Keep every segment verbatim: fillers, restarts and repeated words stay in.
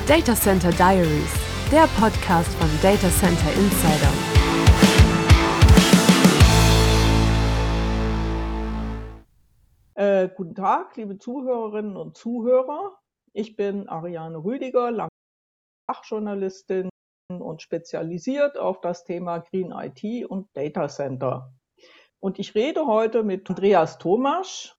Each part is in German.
Data Center Diaries, der Podcast von Data Center Insider. Äh, guten Tag, liebe Zuhörerinnen und Zuhörer. Ich bin Ariane Rüdiger, lange Fachjournalistin und spezialisiert auf das Thema Green I T und Data Center. Und ich rede heute mit Andreas Thomasch,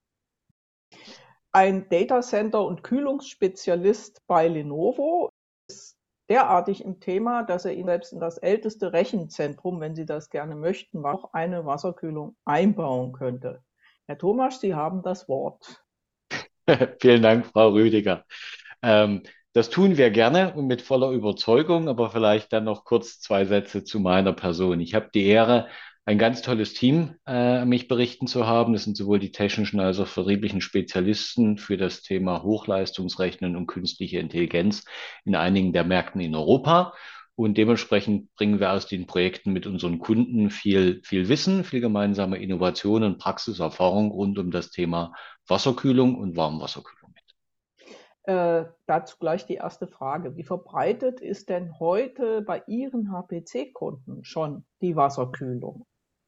ein Data Center und Kühlungsspezialist bei Lenovo. Ist derartig im Thema, dass er Ihnen selbst in das älteste Rechenzentrum, wenn Sie das gerne möchten, auch eine Wasserkühlung einbauen könnte. Herr Thomasch, Sie haben das Wort. Vielen Dank, Frau Rüdiger. Ähm, das tun wir gerne und mit voller Überzeugung, aber vielleicht dann noch kurz zwei Sätze zu meiner Person. Ich habe die Ehre, ein ganz tolles Team äh, an mich berichten zu haben. Das sind sowohl die technischen als auch vertrieblichen Spezialisten für das Thema Hochleistungsrechnen und künstliche Intelligenz in einigen der Märkten in Europa. Und dementsprechend bringen wir aus den Projekten mit unseren Kunden viel, viel Wissen, viel gemeinsame Innovation und Praxiserfahrung rund um das Thema Wasserkühlung und Warmwasserkühlung mit. Äh, dazu gleich die erste Frage. Wie verbreitet ist denn heute bei Ihren H P C-Kunden schon die Wasserkühlung?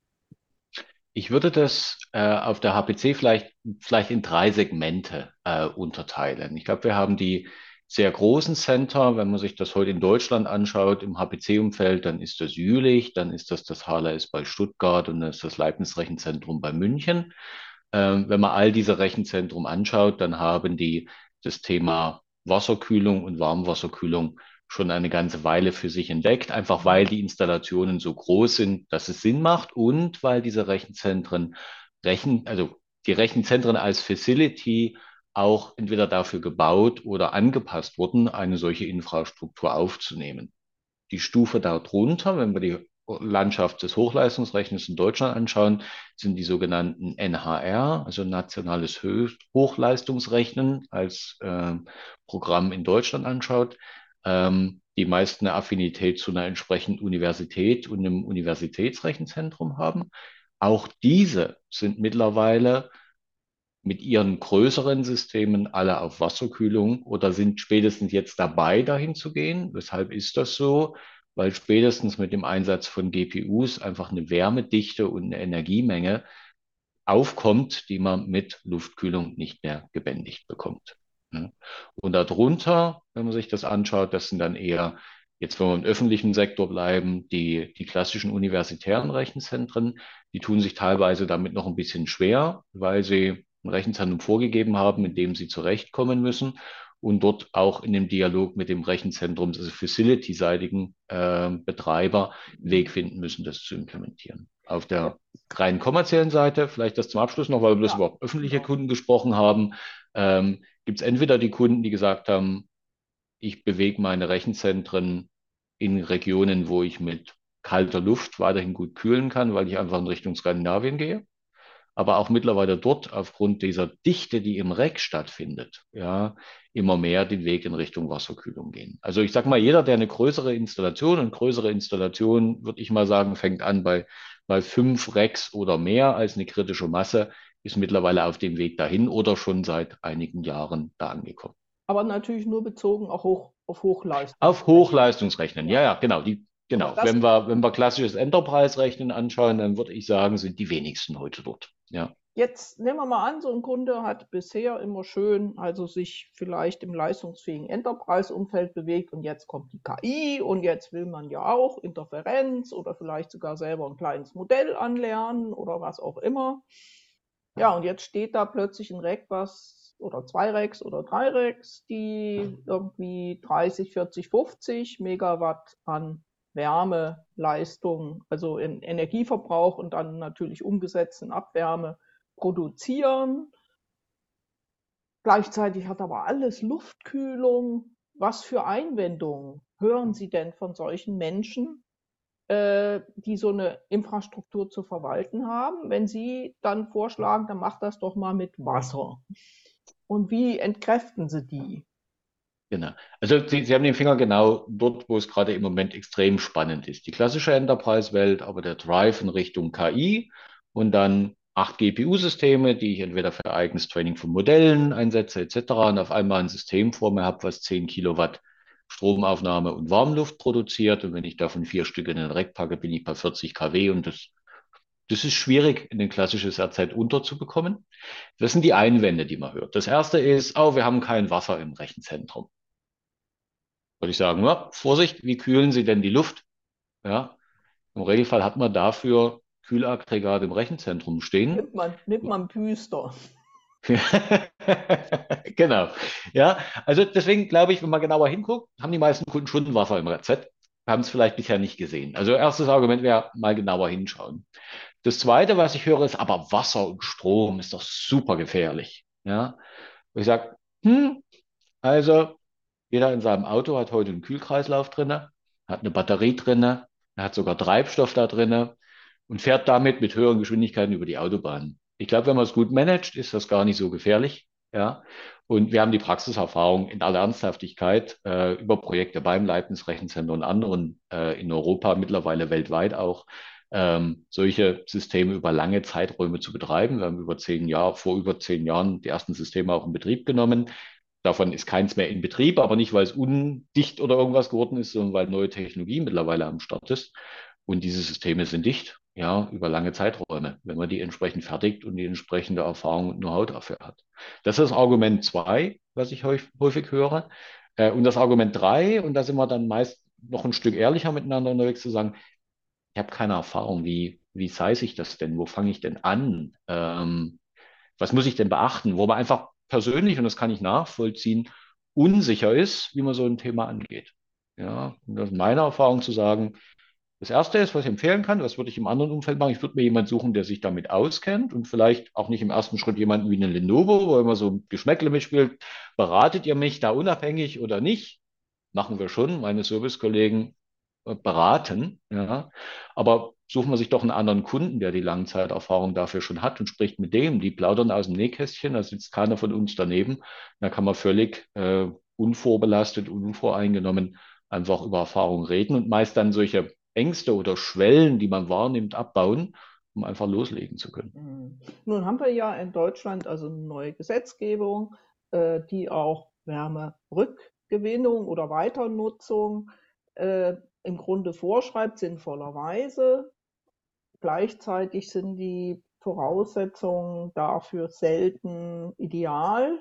Ich würde das äh, auf der H P C vielleicht, vielleicht in drei Segmente äh, unterteilen. Ich glaube, wir haben die sehr großen Center. Wenn man sich das heute in Deutschland anschaut, im H P C-Umfeld, dann ist das Jülich, dann ist das das H L A S bei Stuttgart und dann ist das Leibniz Rechenzentrum bei München. Ähm, wenn man all diese Rechenzentren anschaut, dann haben die das Thema Wasserkühlung und Warmwasserkühlung schon eine ganze Weile für sich entdeckt, einfach weil die Installationen so groß sind, dass es Sinn macht und weil diese Rechenzentren Rechen, also die Rechenzentren als Facility auch entweder dafür gebaut oder angepasst wurden, eine solche Infrastruktur aufzunehmen. Die Stufe darunter, wenn wir die Landschaft des Hochleistungsrechnens in Deutschland anschauen, sind die sogenannten N H R, also Nationales Hochleistungsrechnen als äh, Programm in Deutschland anschaut, ähm, die meist eine Affinität zu einer entsprechenden Universität und einem Universitätsrechenzentrum haben. Auch diese sind mittlerweile mit ihren größeren Systemen alle auf Wasserkühlung oder sind spätestens jetzt dabei, dahin zu gehen. Weshalb ist das so? Weil spätestens mit dem Einsatz von G P Us einfach eine Wärmedichte und eine Energiemenge aufkommt, die man mit Luftkühlung nicht mehr gebändigt bekommt. Ja. Und darunter, wenn man sich das anschaut, das sind dann eher, jetzt wenn wir im öffentlichen Sektor bleiben, die, die klassischen universitären Rechenzentren, die tun sich teilweise damit noch ein bisschen schwer, weil sie ein Rechenzentrum vorgegeben haben, mit dem sie zurechtkommen müssen und dort auch in dem Dialog mit dem Rechenzentrum, also Facility-seitigen äh, Betreiber, einen Weg finden müssen, das zu implementieren. Auf der rein kommerziellen Seite, vielleicht das zum Abschluss noch, weil wir bloß Ja, über öffentliche genau. Kunden gesprochen haben, ähm, gibt es entweder die Kunden, die gesagt haben, ich bewege meine Rechenzentren in Regionen, wo ich mit kalter Luft weiterhin gut kühlen kann, weil ich einfach in Richtung Skandinavien gehe, aber auch mittlerweile dort aufgrund dieser Dichte, die im Rack stattfindet, ja, immer mehr den Weg in Richtung Wasserkühlung gehen. Also ich sage mal, jeder, der eine größere Installation und größere Installation, würde ich mal sagen, fängt an bei, bei fünf Racks oder mehr als eine kritische Masse, ist mittlerweile auf dem Weg dahin oder schon seit einigen Jahren da angekommen. Aber natürlich nur bezogen auch hoch, auf Auf Hochleistungsrechner. Hochleistungsrechnen, ja, Ja. ja, genau, die, Aber genau. das, Wenn wir, wenn wir klassisches Enterprise-Rechnen anschauen, dann würde ich sagen, sind die wenigsten heute dort. Ja. jetzt nehmen wir mal an, so ein Kunde hat bisher immer schön, also sich vielleicht im leistungsfähigen Enterprise-Umfeld bewegt und jetzt kommt die K I und jetzt will man ja auch Interferenz oder vielleicht sogar selber ein kleines Modell anlernen oder was auch immer. Ja, und jetzt steht da plötzlich ein Rack, was oder zwei Racks oder drei Racks, die irgendwie dreißig, vierzig, fünfzig Megawatt an Wärmeleistung, also in Energieverbrauch und dann natürlich umgesetzt in Abwärme produzieren. Gleichzeitig hat aber alles Luftkühlung. Was für Einwendungen hören Sie denn von solchen Menschen, äh, die so eine Infrastruktur zu verwalten haben, wenn Sie dann vorschlagen, dann macht das doch mal mit Wasser? Und wie entkräften Sie die? Genau. Also Sie, Sie haben den Finger genau dort, wo es gerade im Moment extrem spannend ist. Die klassische Enterprise-Welt, aber der Drive in Richtung K I und dann acht G P U-Systeme, die ich entweder für eigenes Training von Modellen einsetze et cetera und auf einmal ein System vor mir habe, was zehn Kilowatt Stromaufnahme und Warmluft produziert. Und wenn ich davon vier Stück in den Rack packe, bin ich bei vierzig Kilowatt und das, das ist schwierig in ein klassisches R Z unterzubekommen. Das sind die Einwände, die man hört. Das erste ist, oh, wir haben kein Wasser im Rechenzentrum. Würde ich sagen, ja, Vorsicht, wie kühlen Sie denn die Luft? Ja, im Regelfall hat man dafür Kühlaggregate im Rechenzentrum stehen. Nimmt man, nimmt man Büster. Genau. Ja, also deswegen glaube ich, wenn man genauer hinguckt, haben die meisten Kunden schon Wasser im Rezept. Wir haben es vielleicht bisher nicht gesehen. Also erstes Argument wäre mal genauer hinschauen. Das zweite, was ich höre, ist, aber Wasser und Strom ist doch super gefährlich. Ja, und ich sage, hm, also jeder in seinem Auto hat heute einen Kühlkreislauf drinne, hat eine Batterie drinne, er hat sogar Treibstoff da drinne und fährt damit mit höheren Geschwindigkeiten über die Autobahn. Ich glaube, wenn man es gut managt, ist das gar nicht so gefährlich. Ja, und wir haben die Praxiserfahrung in aller Ernsthaftigkeit äh, über Projekte beim Leibniz Rechencenter und anderen äh, in Europa, mittlerweile weltweit auch, ähm, solche Systeme über lange Zeiträume zu betreiben. Wir haben über zehn Jahre, vor über zehn Jahren die ersten Systeme auch in Betrieb genommen. Davon ist keins mehr in Betrieb, aber nicht, weil es undicht oder irgendwas geworden ist, sondern weil neue Technologie mittlerweile am Start ist. Und diese Systeme sind dicht, ja, über lange Zeiträume, wenn man die entsprechend fertigt und die entsprechende Erfahrung und Know-how dafür hat. Das ist Argument zwei, was ich häufig, häufig höre. Äh, und das Argument drei, und da sind wir dann meist noch ein Stück ehrlicher miteinander unterwegs zu sagen, ich habe keine Erfahrung, wie, wie size ich das denn? Wo fange ich denn an? Ähm, was muss ich denn beachten? Wo man einfach persönlich, und das kann ich nachvollziehen, unsicher ist, wie man so ein Thema angeht. Ja, und das ist meine Erfahrung zu sagen, das Erste ist, was ich empfehlen kann, was würde ich im anderen Umfeld machen? Ich würde mir jemanden suchen, der sich damit auskennt und vielleicht auch nicht im ersten Schritt jemanden wie einen Lenovo, wo immer so ein Geschmäckle mitspielt. Beratet ihr mich da unabhängig oder nicht? Machen wir schon. Meine Servicekollegen äh, beraten, ja. Aber suchen wir sich doch einen anderen Kunden, der die Langzeiterfahrung dafür schon hat und spricht mit dem. Die plaudern aus dem Nähkästchen, da sitzt keiner von uns daneben. Da kann man völlig äh, unvorbelastet und unvoreingenommen einfach über Erfahrung reden und meist dann solche Ängste oder Schwellen, die man wahrnimmt, abbauen, um einfach loslegen zu können. Mhm. Nun haben wir ja in Deutschland also eine neue Gesetzgebung, äh, die auch Wärmerückgewinnung oder Weiternutzung äh, im Grunde vorschreibt, sinnvollerweise. Gleichzeitig sind die Voraussetzungen dafür selten ideal.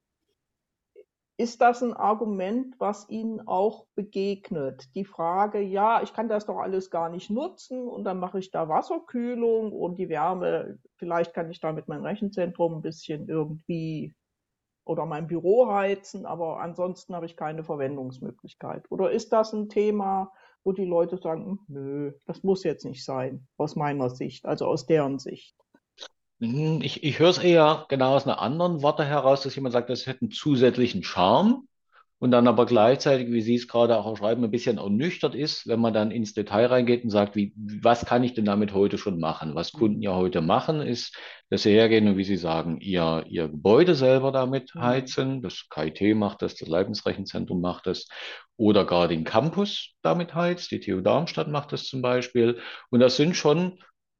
Ist das ein Argument, was Ihnen auch begegnet? Die Frage, ja, ich kann das doch alles gar nicht nutzen und dann mache ich da Wasserkühlung und die Wärme, vielleicht kann ich damit mein Rechenzentrum ein bisschen irgendwie oder mein Büro heizen, aber ansonsten habe ich keine Verwendungsmöglichkeit. Oder ist das ein Thema, wo die Leute sagen, "Hm, nö, das muss jetzt nicht sein, aus meiner Sicht, also aus deren Sicht." Hm, Ich, ich höre es eher genau aus einer anderen Warte heraus, dass jemand sagt, das hätte einen zusätzlichen Charme und dann aber gleichzeitig, wie Sie es gerade auch schreiben, ein bisschen ernüchtert ist, wenn man dann ins Detail reingeht und sagt, wie, was kann ich denn damit heute schon machen? Was Kunden Mhm. ja heute machen, ist, dass sie hergehen und wie Sie sagen, ihr, ihr Gebäude selber damit Mhm. heizen. Das K I T macht das, das Leibniz-Rechenzentrum macht das oder gar den Campus damit heizt. Die T U Darmstadt macht das zum Beispiel. Und das sind schon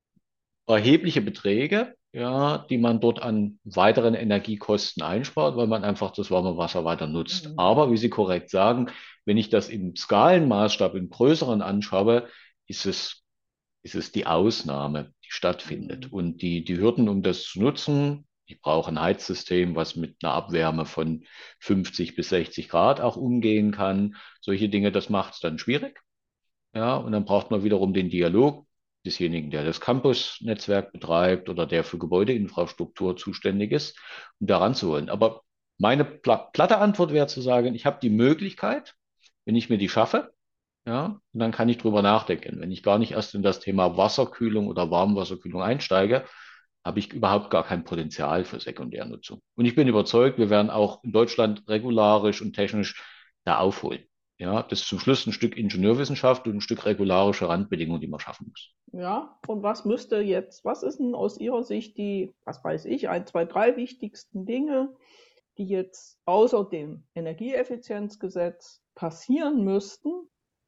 erhebliche Beträge, ja, die man dort an weiteren Energiekosten einspart, weil man einfach das warme Wasser weiter nutzt. Mhm. Aber wie Sie korrekt sagen, wenn ich das im Skalenmaßstab, im größeren anschaue, ist es, ist es die Ausnahme, die stattfindet. Mhm. Und die, die Hürden, um das zu nutzen, ich brauche ein Heizsystem, was mit einer Abwärme von fünfzig bis sechzig Grad auch umgehen kann. Solche Dinge, das macht es dann schwierig. Ja, und dann braucht man wiederum den Dialog desjenigen, der das Campus-Netzwerk betreibt oder der für Gebäudeinfrastruktur zuständig ist, um daran zu holen. Aber meine pla platte Antwort wäre zu sagen, ich habe die Möglichkeit, wenn ich mir die schaffe, ja, und dann kann ich drüber nachdenken. Wenn ich gar nicht erst in das Thema Wasserkühlung oder Warmwasserkühlung einsteige, habe ich überhaupt gar kein Potenzial für Sekundärnutzung. Und ich bin überzeugt, wir werden auch in Deutschland regularisch und technisch da aufholen. Ja, das ist zum Schluss ein Stück Ingenieurwissenschaft und ein Stück regularische Randbedingungen, die man schaffen muss. Ja, und was müsste jetzt, was ist denn aus Ihrer Sicht die, was weiß ich, ein, zwei, drei wichtigsten Dinge, die jetzt außer dem Energieeffizienzgesetz passieren müssten,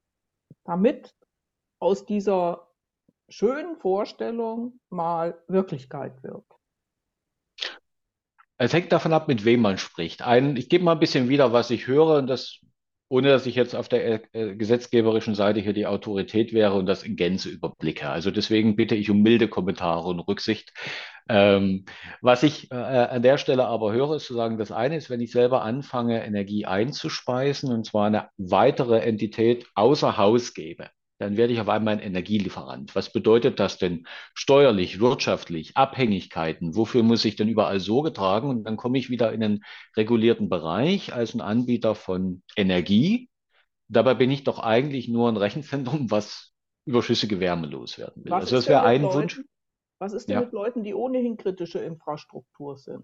damit aus dieser schönen Vorstellung mal Wirklichkeit wird? Es hängt davon ab, mit wem man spricht. Ein, ich gebe mal ein bisschen wieder, was ich höre, und das ohne dass ich jetzt auf der äh, gesetzgeberischen Seite hier die Autorität wäre und das in Gänze überblicke. Also deswegen bitte ich um milde Kommentare und Rücksicht. Ähm, was ich äh, an der Stelle aber höre, ist zu sagen, das eine ist, wenn ich selber anfange, Energie einzuspeisen und zwar eine weitere Entität außer Haus gebe, dann werde ich auf einmal ein Energielieferant. Was bedeutet das denn steuerlich, wirtschaftlich, Abhängigkeiten? Wofür muss ich denn überall Sorge tragen? Und dann komme ich wieder in einen regulierten Bereich als ein Anbieter von Energie. Dabei bin ich doch eigentlich nur ein Rechenzentrum, was überschüssige Wärme loswerden will. Was Also ist das denn wäre mit ein Wunsch. Leuten, was ist denn Ja. mit Leuten, die ohnehin kritische Infrastruktur sind?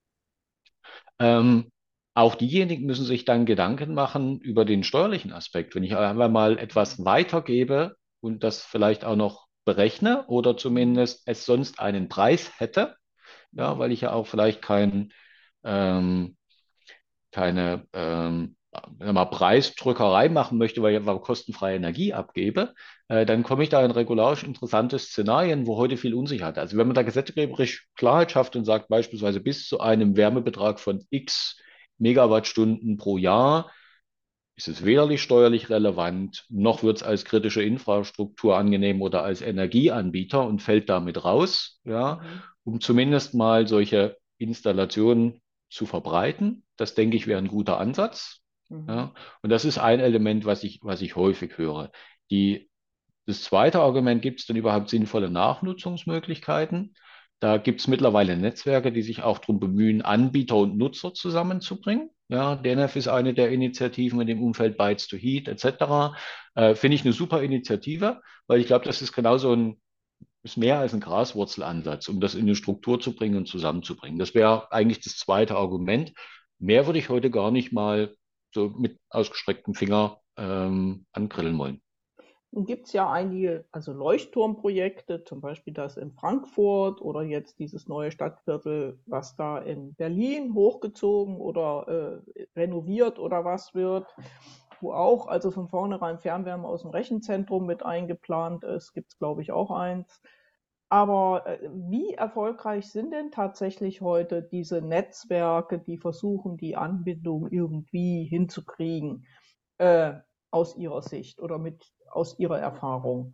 Ähm, auch diejenigen müssen sich dann Gedanken machen über den steuerlichen Aspekt. Wenn ich einmal mal etwas weitergebe und das vielleicht auch noch berechne oder Mhm. zumindest es sonst einen Preis hätte, ja, Mhm. weil ich ja auch vielleicht kein, ähm, keine ähm, sagen wir mal Preisdrückerei machen möchte, weil ich einfach kostenfreie Energie abgebe, äh, dann komme ich da in regularisch interessante Szenarien, wo heute viel Unsicherheit. Also wenn man da gesetzgeberisch Klarheit schafft und sagt beispielsweise bis zu einem Wärmebetrag von X Megawattstunden pro Jahr, ist es weder steuerlich relevant, noch wird es als kritische Infrastruktur angenehm oder als Energieanbieter und fällt damit raus, ja, Mhm. um zumindest mal solche Installationen zu verbreiten. Das denke ich wäre ein guter Ansatz. Mhm. Ja. Und das ist ein Element, was ich, was ich häufig höre. Die das zweite Argument, gibt es denn überhaupt sinnvolle Nachnutzungsmöglichkeiten? Da gibt es mittlerweile Netzwerke, die sich auch darum bemühen, Anbieter und Nutzer zusammenzubringen. Ja, D N F ist eine der Initiativen in dem Umfeld Bytes to Heat et cetera. Äh, finde ich eine super Initiative, weil ich glaube, das ist genauso ein, ist mehr als ein Graswurzelansatz, um das in eine Struktur zu bringen und zusammenzubringen. Das wäre eigentlich das zweite Argument. Mehr würde ich heute gar nicht mal so mit ausgestrecktem Finger ähm, angrillen wollen. Nun gibt es ja einige, also Leuchtturmprojekte, zum Beispiel das in Frankfurt oder jetzt dieses neue Stadtviertel, was da in Berlin hochgezogen oder äh, renoviert oder was wird, wo auch also von vornherein Fernwärme aus dem Rechenzentrum mit eingeplant ist, gibt es glaube ich auch eins. Aber äh, wie erfolgreich sind denn tatsächlich heute diese Netzwerke, die versuchen, die Anbindung irgendwie hinzukriegen, äh, aus Ihrer Sicht oder mit aus Ihrer Erfahrung?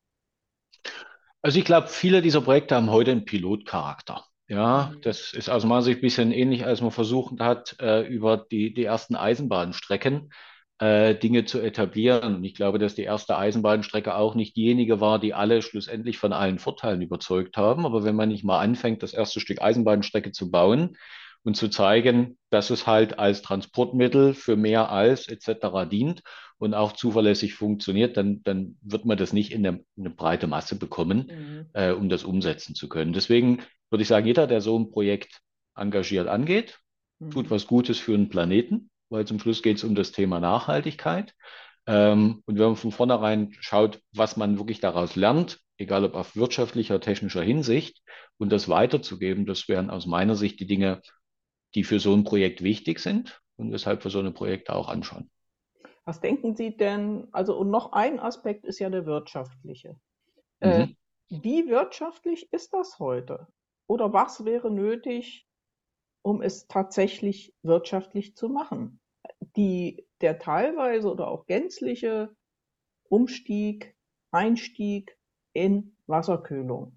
Also ich glaube, viele dieser Projekte haben heute einen Pilotcharakter. Ja, Mhm. das ist aus meiner Sicht ein bisschen ähnlich, als man versucht hat, äh, über die, die ersten Eisenbahnstrecken äh, Dinge zu etablieren. Und ich glaube, dass die erste Eisenbahnstrecke auch nicht diejenige war, die alle schlussendlich von allen Vorteilen überzeugt haben. Aber wenn man nicht mal anfängt, das erste Stück Eisenbahnstrecke zu bauen und zu zeigen, dass es halt als Transportmittel für mehr als et cetera dient, und auch zuverlässig funktioniert, dann, dann wird man das nicht in eine, eine breite Masse bekommen, Mhm. äh, um das umsetzen zu können. Deswegen würde ich sagen, jeder, der so ein Projekt engagiert angeht, tut Mhm. was Gutes für den Planeten, weil zum Schluss geht es um das Thema Nachhaltigkeit. Ähm, und wenn man von vornherein schaut, was man wirklich daraus lernt, egal ob auf wirtschaftlicher, technischer Hinsicht, und das weiterzugeben, das wären aus meiner Sicht die Dinge, die für so ein Projekt wichtig sind und weshalb wir so eine Projekte auch anschauen. Was denken Sie denn, also und noch ein Aspekt ist ja der wirtschaftliche. Äh, Mhm. wie wirtschaftlich ist das heute? Oder was wäre nötig, um es tatsächlich wirtschaftlich zu machen? Die, der teilweise oder auch gänzliche Umstieg, Einstieg in Wasserkühlung.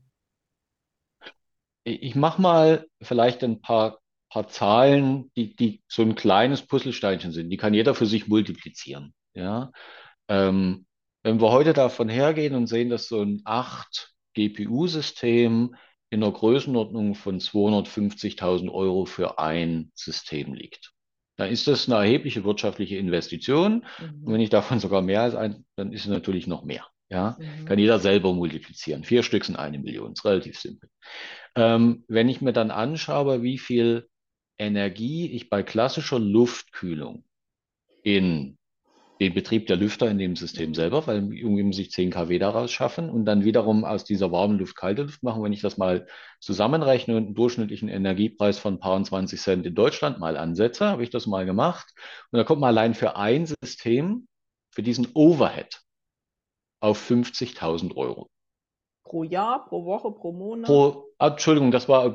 Ich mache mal vielleicht ein paar, paar Zahlen, die, die so ein kleines Puzzlesteinchen sind. Die kann jeder für sich multiplizieren. Ja? Ähm, wenn wir heute davon hergehen und sehen, dass so ein acht G P U-System in der Größenordnung von zweihundertfünfzigtausend Euro für ein System liegt, dann ist das eine erhebliche wirtschaftliche Investition. Und wenn Mhm. ich davon sogar mehr als ein, dann ist es natürlich noch mehr. Ja, kann Mhm. jeder selber multiplizieren. Vier Stück sind eine Million. Ist relativ simpel. Ähm, wenn ich mir dann anschaue, wie viel Energie ich bei klassischer Luftkühlung in den Betrieb der Lüfter in dem System Mhm. selber, weil irgendwie muss ich zehn Kilowatt daraus schaffen und dann wiederum aus dieser warmen Luft kalte Luft machen. Wenn ich das mal zusammenrechne und einen durchschnittlichen Energiepreis von ein paar zwanzig Cent in Deutschland mal ansetze, habe ich das mal gemacht. Und da kommt man allein für ein System, für diesen Overhead auf fünfzigtausend Euro. Pro Jahr, pro Woche, pro Monat? Pro, ah, Entschuldigung, das war über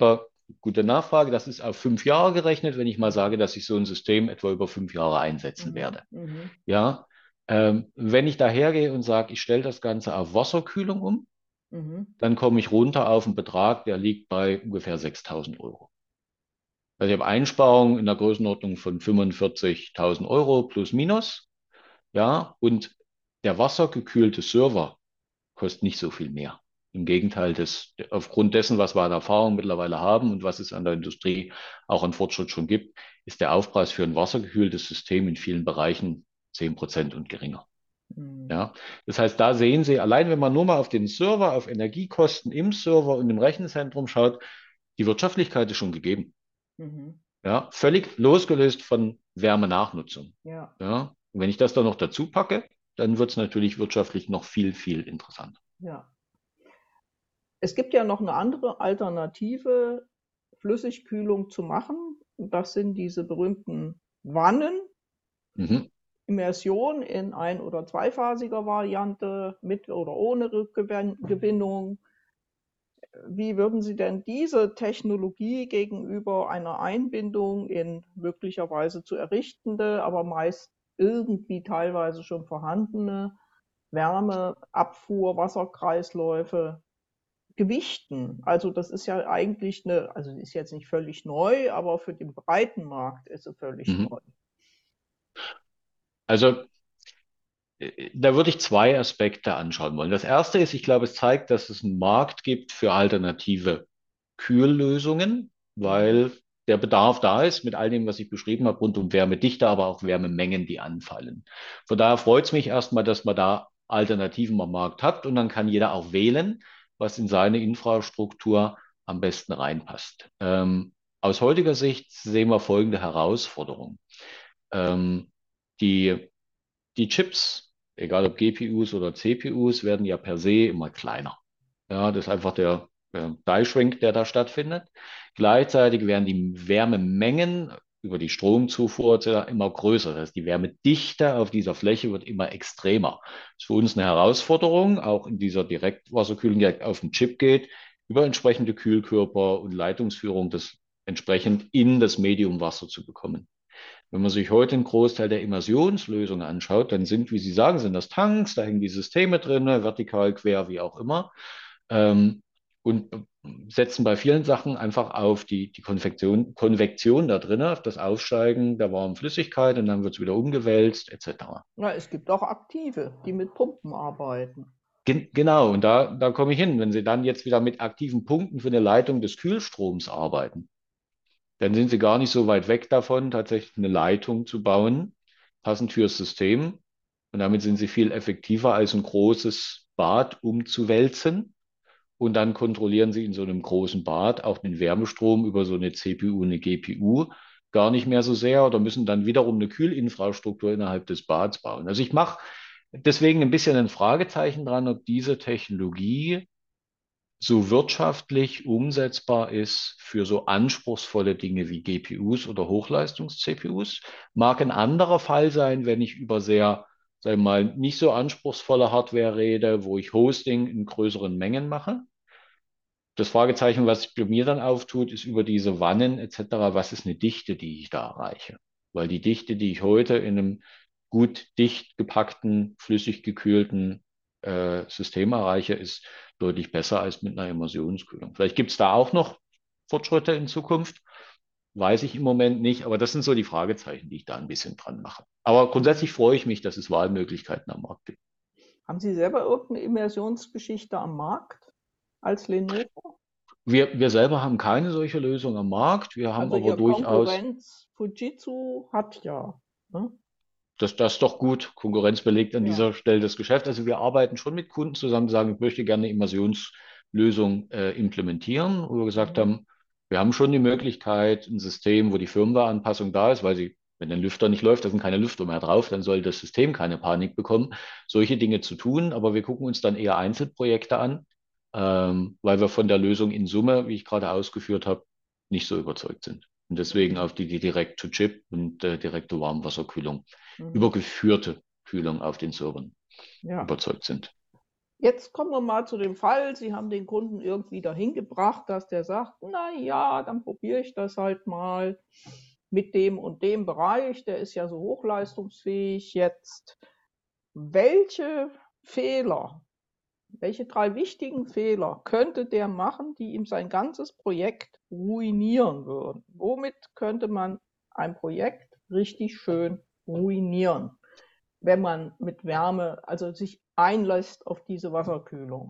gute Nachfrage. Das ist auf fünf Jahre gerechnet, wenn ich mal sage, dass ich so ein System etwa über fünf Jahre einsetzen Mhm. werde. Mhm. Ja, ähm, wenn ich dahergehe und sage, ich stelle das Ganze auf Wasserkühlung um, Mhm. dann komme ich runter auf einen Betrag, der liegt bei ungefähr sechstausend Euro. Also ich habe Einsparungen in der Größenordnung von fünfundvierzigtausend Euro plus minus. Ja, und der wassergekühlte Server kostet nicht so viel mehr. Im Gegenteil, das, aufgrund dessen, was wir an Erfahrung mittlerweile haben und was es an der Industrie auch an Fortschritt schon gibt, ist der Aufpreis für ein wassergekühltes System in vielen Bereichen zehn Prozent und geringer. Mhm. Ja, das heißt, da sehen Sie, allein wenn man nur mal auf den Server, auf Energiekosten im Server und im Rechenzentrum schaut, die Wirtschaftlichkeit ist schon gegeben. Mhm. Ja, völlig losgelöst von Wärmenachnutzung. Ja, Ja, und wenn ich das dann noch dazu packe, dann wird es natürlich wirtschaftlich noch viel, viel interessanter. ja. Es gibt ja noch eine andere Alternative, Flüssigkühlung zu machen. Das sind diese berühmten Wannen, Mhm. Immersion in ein- oder zweiphasiger Variante, mit oder ohne Rückgewinnung. Wie würden Sie denn diese Technologie gegenüber einer Einbindung in möglicherweise zu errichtende, aber meist irgendwie teilweise schon vorhandene Wärmeabfuhr, Wasserkreisläufe gewichten? Also das ist ja eigentlich eine, also die ist jetzt nicht völlig neu, aber für den breiten Markt ist sie völlig Mhm. neu. Also äh, da würde ich zwei Aspekte anschauen wollen. Das erste ist, ich glaube, es zeigt, dass es einen Markt gibt für alternative Kühllösungen, Mhm. weil der Bedarf da ist mit all dem, was ich beschrieben habe, rund um Wärmedichte, aber auch Wärmemengen, die anfallen. Von daher freut es mich erstmal, dass man da Alternativen am Markt hat und dann kann jeder auch wählen, was in seine Infrastruktur am besten reinpasst. Ähm, aus heutiger Sicht sehen wir folgende Herausforderung. Ähm, die die Chips, egal ob G P Us oder C P Us, werden ja per se immer kleiner. Ja, das ist einfach der, der Die Shrink, der da stattfindet. Gleichzeitig werden die Wärmemengen über die Stromzufuhr et cetera immer größer. Das heißt, die Wärmedichte auf dieser Fläche wird immer extremer. Das ist für uns eine Herausforderung, auch in dieser Direktwasserkühlung, die auf den Chip geht, über entsprechende Kühlkörper und Leitungsführung das entsprechend in das Medium Wasser zu bekommen. Wenn man sich heute einen Großteil der Immersionslösungen anschaut, dann sind, wie Sie sagen, sind das Tanks, da hängen die Systeme drin, vertikal, quer, wie auch immer. Ähm, und setzen bei vielen Sachen einfach auf die, die Konvektion, Konvektion da drin, auf das Aufsteigen der warmen Flüssigkeit und dann wird es wieder umgewälzt, et cetera. Ja, es gibt auch Aktive, die mit Pumpen arbeiten. Gen genau, und da, da komme ich hin. Wenn Sie dann jetzt wieder mit aktiven Punkten für eine Leitung des Kühlstroms arbeiten, dann sind Sie gar nicht so weit weg davon, tatsächlich eine Leitung zu bauen, passend fürs System. Und damit sind Sie viel effektiver als ein großes Bad umzuwälzen. Und dann kontrollieren Sie in so einem großen Bad auch den Wärmestrom über so eine C P U, eine G P U gar nicht mehr so sehr oder müssen dann wiederum eine Kühlinfrastruktur innerhalb des Bads bauen. Also ich mache deswegen ein bisschen ein Fragezeichen dran, ob diese Technologie so wirtschaftlich umsetzbar ist für so anspruchsvolle Dinge wie G P Us oder Hochleistungs-C P Us. Mag ein anderer Fall sein, wenn ich über sehr, sagen wir mal, nicht so anspruchsvolle Hardware rede, wo ich Hosting in größeren Mengen mache. Das Fragezeichen, was sich bei mir dann auftut, ist über diese Wannen et cetera, was ist eine Dichte, die ich da erreiche? Weil die Dichte, die ich heute in einem gut dicht gepackten, flüssig gekühlten äh, System erreiche, ist deutlich besser als mit einer Immersionskühlung. Vielleicht gibt es da auch noch Fortschritte in Zukunft, weiß ich im Moment nicht, aber das sind so die Fragezeichen, die ich da ein bisschen dran mache. Aber grundsätzlich freue ich mich, dass es Wahlmöglichkeiten am Markt gibt. Haben Sie selber irgendeine Immersionsgeschichte am Markt als Lenovo? Wir, wir selber haben keine solche Lösung am Markt. Wir haben Also aber Ihr durchaus, Konkurrenz Fujitsu hat ja. Ne? das, das ist doch gut, Konkurrenz belegt an Ja. dieser Stelle das Geschäft. Also wir arbeiten schon mit Kunden zusammen, die sagen, ich möchte gerne eine Immersionslösung äh, implementieren, wo wir gesagt Mhm. haben, wir haben schon die Möglichkeit, ein System, wo die Firmware-Anpassung da ist, weil sie, wenn ein Lüfter nicht läuft, da sind keine Lüfter mehr drauf, dann soll das System keine Panik bekommen, solche Dinge zu tun. Aber wir gucken uns dann eher Einzelprojekte an, ähm, weil wir von der Lösung in Summe, wie ich gerade ausgeführt habe, nicht so überzeugt sind. Und deswegen Mhm. auf die, die Direct-to-Chip und äh, direkte Warmwasserkühlung Mhm. über geführte Kühlung auf den Servern Ja. überzeugt sind. Jetzt kommen wir mal zu dem Fall, Sie haben den Kunden irgendwie dahin gebracht, dass der sagt, na ja, dann probiere ich das halt mal mit dem und dem Bereich, der ist ja so hochleistungsfähig jetzt. Welche Fehler, welche drei wichtigen Fehler könnte der machen, die ihm sein ganzes Projekt ruinieren würden? Womit könnte man ein Projekt richtig schön ruinieren, wenn man mit Wärme, also sich einlässt auf diese Wasserkühlung?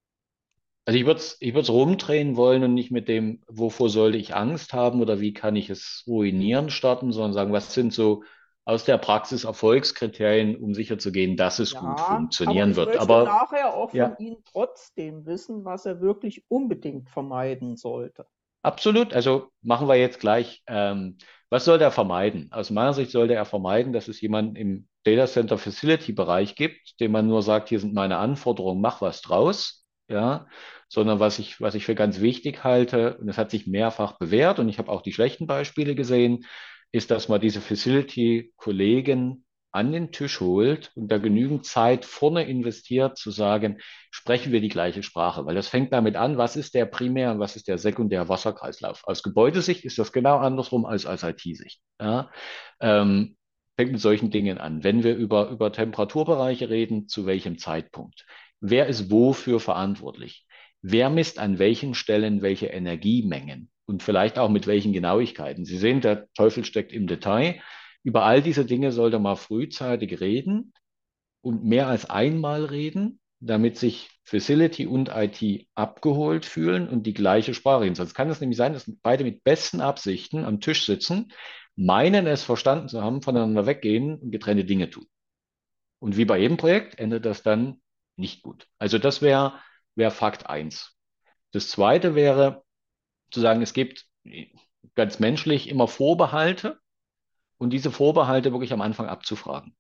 Also ich würde es ich würde es rumdrehen wollen und nicht mit dem, wovor sollte ich Angst haben oder wie kann ich es ruinieren starten, sondern sagen, was sind so aus der Praxis Erfolgskriterien, um sicherzugehen, dass es gut Ja, aber funktionieren ich wird. möchte Aber nachher auch von ja, Ihnen trotzdem wissen, was er wirklich unbedingt vermeiden sollte. absolut. Also machen wir jetzt gleich. Ähm, was sollte er vermeiden? Aus meiner Sicht sollte er vermeiden, dass es jemanden im Data Center Facility Bereich gibt, dem man nur sagt, hier sind meine Anforderungen, mach was draus. Ja, sondern was ich, was ich für ganz wichtig halte, und das hat sich mehrfach bewährt, und ich habe auch die schlechten Beispiele gesehen, ist, dass man diese Facility-Kollegen an den Tisch holt und da genügend Zeit vorne investiert, zu sagen, sprechen wir die gleiche Sprache, weil das fängt damit an, was ist der Primär- und was ist der Sekundär Wasserkreislauf. Aus Gebäudesicht ist das genau andersrum als aus I T-Sicht. Ja? Ähm, fängt mit solchen Dingen an. Wenn wir über, über Temperaturbereiche reden, zu welchem Zeitpunkt? Wer ist wofür verantwortlich? Wer misst an welchen Stellen welche Energiemengen? Und vielleicht auch mit welchen Genauigkeiten. Sie sehen, der Teufel steckt im Detail. Über all diese Dinge sollte man frühzeitig reden und mehr als einmal reden, damit sich Facility und I T abgeholt fühlen und die gleiche Sprache reden. Sonst kann es nämlich sein, dass beide mit besten Absichten am Tisch sitzen, meinen es verstanden zu haben, voneinander weggehen und getrennte Dinge tun. Und wie bei jedem Projekt endet das dann nicht gut. Also das wäre wär Fakt eins. Das zweite wäre zu sagen, es gibt ganz menschlich immer Vorbehalte und diese Vorbehalte wirklich am Anfang abzufragen.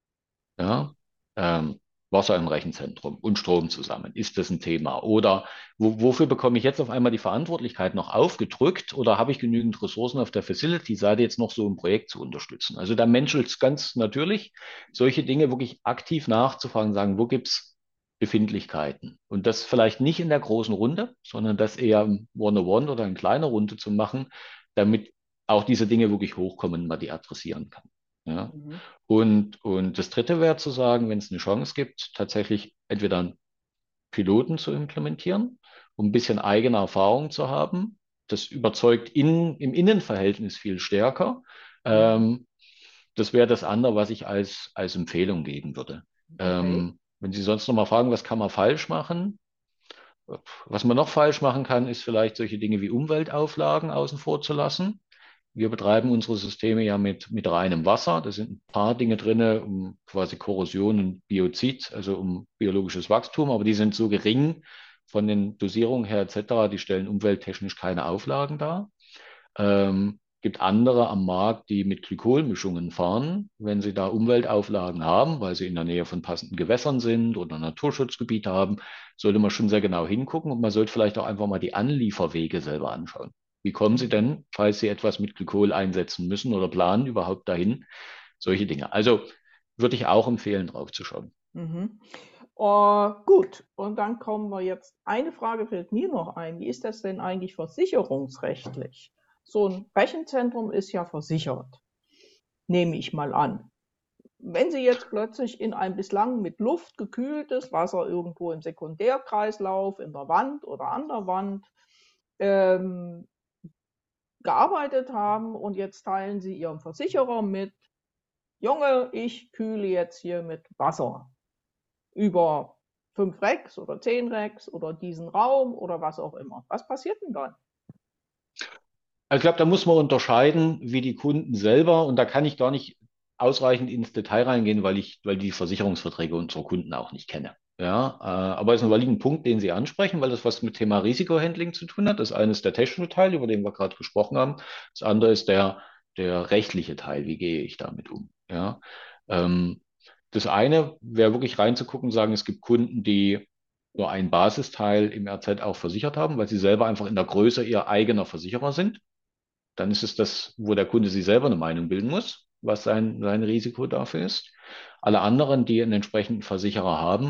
Ja, ähm, Wasser im Rechenzentrum und Strom zusammen. Ist das ein Thema? Oder wo, wofür bekomme ich jetzt auf einmal die Verantwortlichkeit noch aufgedrückt? Oder habe ich genügend Ressourcen auf der Facility-Seite jetzt noch so ein Projekt zu unterstützen? Also da menschelt es ganz natürlich, solche Dinge wirklich aktiv nachzufragen, sagen, wo gibt's Befindlichkeiten? Und das vielleicht nicht in der großen Runde, sondern das eher im One-on-One oder in kleiner Runde zu machen, damit auch diese Dinge wirklich hochkommen und man die adressieren kann. Ja. Mhm. Und, und das Dritte wäre zu sagen, wenn es eine Chance gibt, tatsächlich entweder einen Piloten zu implementieren, um ein bisschen eigene Erfahrung zu haben. Das überzeugt in, im Innenverhältnis viel stärker. Mhm. Ähm, das wäre das andere, was ich als, als Empfehlung geben würde. Okay. Ähm, wenn Sie sonst noch mal fragen, was kann man falsch machen? Was man noch falsch machen kann, ist vielleicht solche Dinge wie Umweltauflagen außen vor zu lassen. Wir betreiben unsere Systeme ja mit, mit reinem Wasser. Da sind ein paar Dinge drin, um quasi Korrosion und Biozid, also um biologisches Wachstum, aber die sind so gering von den Dosierungen her et cetera, die stellen umwelttechnisch keine Auflagen dar. Ähm, gibt andere am Markt, die mit Glykolmischungen fahren. Wenn sie da Umweltauflagen haben, weil sie in der Nähe von passenden Gewässern sind oder Naturschutzgebiete haben, sollte man schon sehr genau hingucken und man sollte vielleicht auch einfach mal die Anlieferwege selber anschauen. Wie kommen Sie Mhm. denn, falls Sie etwas mit Glykol einsetzen müssen oder planen, überhaupt dahin? Solche Dinge. Also würde ich auch empfehlen, drauf zu schauen. Mhm. Oh, gut, und dann kommen wir jetzt. Eine Frage fällt mir noch ein. Wie ist das denn eigentlich versicherungsrechtlich? So ein Rechenzentrum ist ja versichert, nehme ich mal an. Wenn Sie jetzt plötzlich in ein bislang mit Luft gekühltes Wasser irgendwo im Sekundärkreislauf, in der Wand oder an der Wand ähm, gearbeitet haben und jetzt teilen Sie Ihrem Versicherer mit, Junge, ich kühle jetzt hier mit Wasser über fünf Racks oder zehn Racks oder diesen Raum oder was auch immer. Was passiert denn dann? Also ich glaube, da muss man unterscheiden, wie die Kunden selber, und da kann ich gar nicht ausreichend ins Detail reingehen, weil ich, weil die Versicherungsverträge unserer Kunden auch nicht kenne. Ja, äh, aber es ist ein valider Punkt, den Sie ansprechen, weil das was mit Thema Risikohandling zu tun hat. Das eine ist der technische Teil, über den wir gerade gesprochen haben. Das andere ist der, der rechtliche Teil. Wie gehe ich damit um? Ja, ähm, das eine wäre wirklich reinzugucken, sagen, es gibt Kunden, die nur einen Basisteil im R Z auch versichert haben, weil sie selber einfach in der Größe ihr eigener Versicherer sind. Dann ist es das, wo der Kunde sich selber eine Meinung bilden muss, was sein, sein Risiko dafür ist. Alle anderen, die einen entsprechenden Versicherer haben,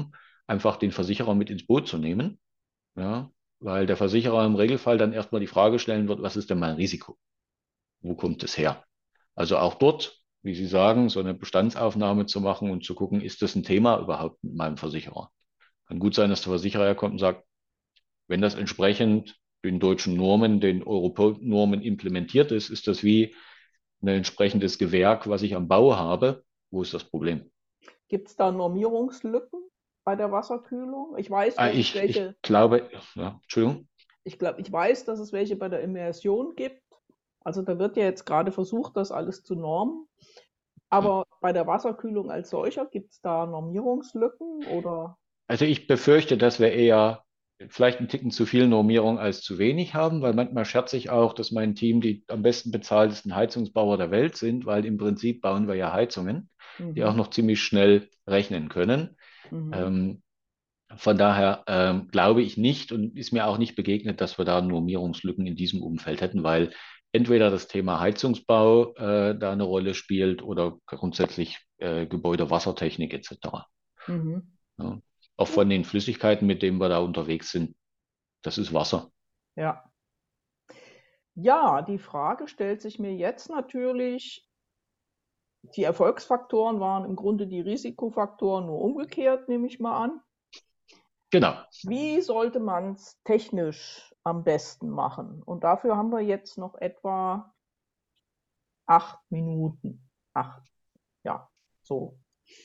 einfach den Versicherer mit ins Boot zu nehmen, ja, weil der Versicherer im Regelfall dann erstmal die Frage stellen wird, was ist denn mein Risiko? Wo kommt es her? Also auch dort, wie Sie sagen, so eine Bestandsaufnahme zu machen und zu gucken, ist das ein Thema überhaupt mit meinem Versicherer? Kann gut sein, dass der Versicherer herkommt und sagt, wenn das entsprechend den deutschen Normen, den Europol-Normen implementiert ist, ist das wie ein entsprechendes Gewerk, was ich am Bau habe. Wo ist das Problem? Gibt es da Normierungslücken bei der Wasserkühlung? Ich weiß, Ah, dass es ich, ich welche, glaube, ja, Entschuldigung. ich glaube, ich weiß, dass es welche bei der Immersion gibt. Also da wird ja jetzt gerade versucht, das alles zu normen. Aber bei der Wasserkühlung als solcher gibt es da Normierungslücken oder? Also ich befürchte, dass wir eher vielleicht einen Ticken zu viel Normierung als zu wenig haben, weil manchmal scherze ich auch, dass mein Team die am besten bezahltesten Heizungsbauer der Welt sind, weil im Prinzip bauen wir ja Heizungen, die auch Mhm. noch ziemlich schnell rechnen können. Mhm. Ähm, von daher ähm, glaube ich nicht und ist mir auch nicht begegnet, dass wir da Normierungslücken in diesem Umfeld hätten, weil entweder das Thema Heizungsbau äh, da eine Rolle spielt oder grundsätzlich äh, Gebäude, Wassertechnik et cetera. Mhm. Ja. Auch Gut. von den Flüssigkeiten, mit denen wir da unterwegs sind, das ist Wasser. Ja. Ja, die Frage stellt sich mir jetzt natürlich, die Erfolgsfaktoren waren im Grunde die Risikofaktoren nur umgekehrt, nehme ich mal an. Genau. Wie sollte man es technisch am besten machen? Und dafür haben wir jetzt noch etwa acht Minuten. Acht, ja, so.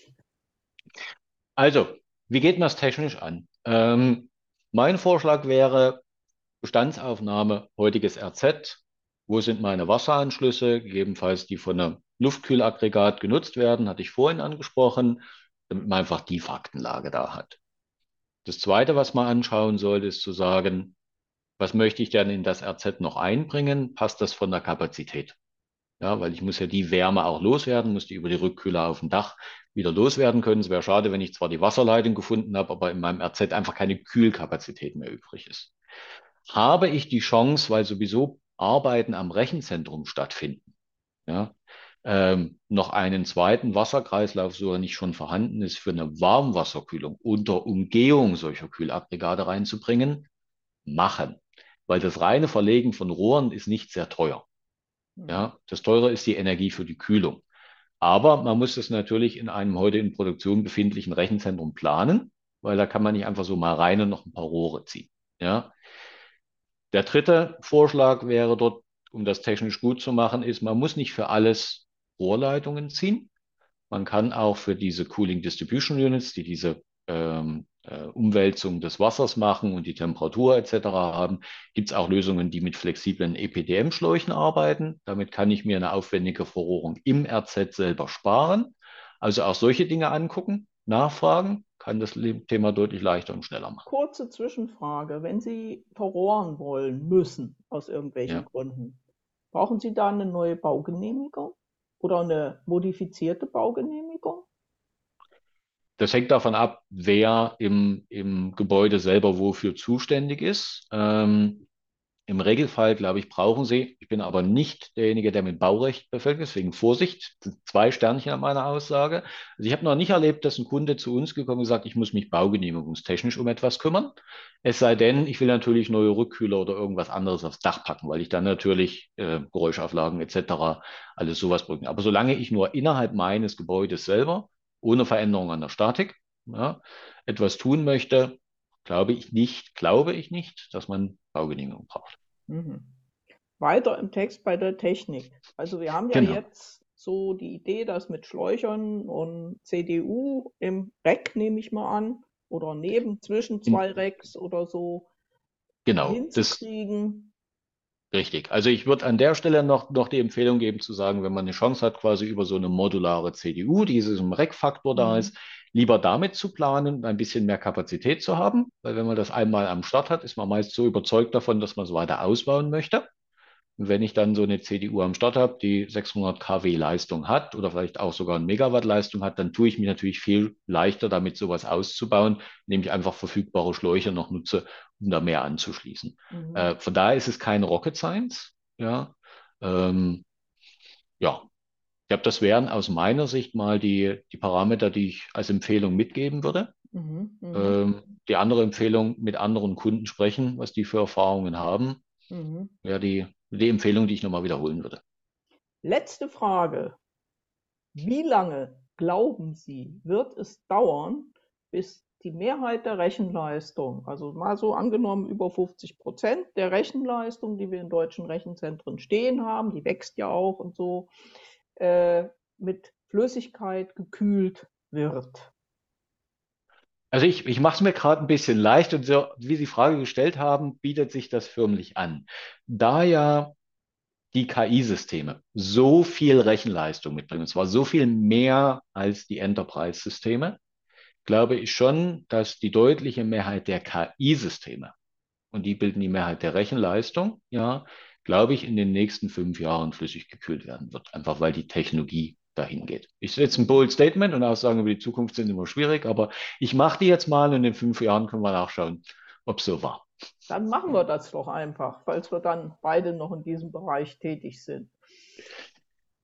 Also, wie geht man es technisch an? Ähm, mein Vorschlag wäre Bestandsaufnahme, heutiges R Z. Wo sind meine Wasseranschlüsse? Gegebenenfalls die von einem Luftkühlaggregat genutzt werden, hatte ich vorhin angesprochen, damit man einfach die Faktenlage da hat. Das Zweite, was man anschauen sollte, ist zu sagen, was möchte ich denn in das R Z noch einbringen? Passt das von der Kapazität? Ja, weil ich muss ja die Wärme auch loswerden, muss die über die Rückkühler auf dem Dach wieder loswerden können. Es wäre schade, wenn ich zwar die Wasserleitung gefunden habe, aber in meinem R Z einfach keine Kühlkapazität mehr übrig ist. Habe ich die Chance, weil sowieso Arbeiten am Rechenzentrum stattfinden, ja, ähm, noch einen zweiten Wasserkreislauf, so er nicht schon vorhanden ist, für eine Warmwasserkühlung unter Umgehung solcher Kühlaggregate reinzubringen, machen. Weil das reine Verlegen von Rohren ist nicht sehr teuer. Mhm. Ja, das teure ist die Energie für die Kühlung. Aber man muss das natürlich in einem heute in Produktion befindlichen Rechenzentrum planen, weil da kann man nicht einfach so mal rein und noch ein paar Rohre ziehen. Ja. Der dritte Vorschlag wäre dort, um das technisch gut zu machen, ist, man muss nicht für alles Rohrleitungen ziehen. Man kann auch für diese Cooling Distribution Units, die diese ähm, äh, Umwälzung des Wassers machen und die Temperatur et cetera haben, gibt es auch Lösungen, die mit flexiblen E P D M-Schläuchen arbeiten. Damit kann ich mir eine aufwendige Verrohrung im R Z selber sparen. Also auch solche Dinge angucken, nachfragen, kann das Thema deutlich leichter und schneller machen. Kurze Zwischenfrage. Wenn Sie verrohren wollen müssen, aus irgendwelchen Ja. Gründen, brauchen Sie da eine neue Baugenehmigung oder eine modifizierte Baugenehmigung? Das hängt davon ab, wer im, im Gebäude selber wofür zuständig ist. Ähm, Im Regelfall, glaube ich, brauchen Sie, ich bin aber nicht derjenige, der mit Baurecht befällt, deswegen Vorsicht, zwei Sternchen an meiner Aussage. Also ich habe noch nicht erlebt, dass ein Kunde zu uns gekommen ist und sagt, ich muss mich baugenehmigungstechnisch um etwas kümmern. Es sei denn, ich will natürlich neue Rückkühler oder irgendwas anderes aufs Dach packen, weil ich dann natürlich äh, Geräuschauflagen et cetera alles sowas bringen. Aber solange ich nur innerhalb meines Gebäudes selber, ohne Veränderung an der Statik, ja, etwas tun möchte, glaube ich nicht, glaube ich nicht, dass man Baugenehmigung braucht. Mhm. Weiter im Text bei der Technik. Also wir haben ja Genau. jetzt so die Idee, das mit Schläuchern und C D U im Rack, nehme ich mal an, oder neben zwischen In, zwei Racks oder so genau, das hinzukriegen. richtig. Also ich würde an der Stelle noch, noch die Empfehlung geben zu sagen, wenn man eine Chance hat, quasi über so eine modulare C D U, die diesem Rack-Faktor da Mhm. ist, lieber damit zu planen, ein bisschen mehr Kapazität zu haben. Weil wenn man das einmal am Start hat, ist man meist so überzeugt davon, dass man es weiter ausbauen möchte. Und wenn ich dann so eine C D U am Start habe, die sechshundert Kilowatt Leistung hat oder vielleicht auch sogar eine Megawatt Leistung hat, dann tue ich mich natürlich viel leichter damit, sowas auszubauen, indem ich einfach verfügbare Schläuche noch nutze, um da mehr anzuschließen. Mhm. Äh, von daher ist es kein Rocket Science. Ja, ähm, ja. Ich glaube, das wären aus meiner Sicht mal die, die Parameter, die ich als Empfehlung mitgeben würde. Mhm. Mhm. Ähm, die andere Empfehlung, mit anderen Kunden sprechen, was die für Erfahrungen haben, Mhm. wäre die, die Empfehlung, die ich nochmal wiederholen würde. Letzte Frage. Wie lange glauben Sie, wird es dauern, bis die Mehrheit der Rechenleistung, also mal so angenommen über fünfzig Prozent der Rechenleistung, die wir in deutschen Rechenzentren stehen haben, die wächst ja auch und so, äh, mit Flüssigkeit gekühlt wird? Also ich, ich mache es mir gerade ein bisschen leicht und so, wie Sie die Frage gestellt haben, bietet sich das förmlich an. Da ja die K I-Systeme so viel Rechenleistung mitbringen, und zwar so viel mehr als die Enterprise-Systeme, glaube ich schon, dass die deutliche Mehrheit der K I-Systeme, und die bilden die Mehrheit der Rechenleistung, ja, glaube ich, in den nächsten fünf Jahren flüssig gekühlt werden wird, einfach weil die Technologie dahin geht. Ich setze ein bold Statement und Aussagen über die Zukunft sind immer schwierig, aber ich mache die jetzt mal und in fünf Jahren können wir nachschauen, ob es so war. Dann machen wir das doch einfach, falls wir dann beide noch in diesem Bereich tätig sind.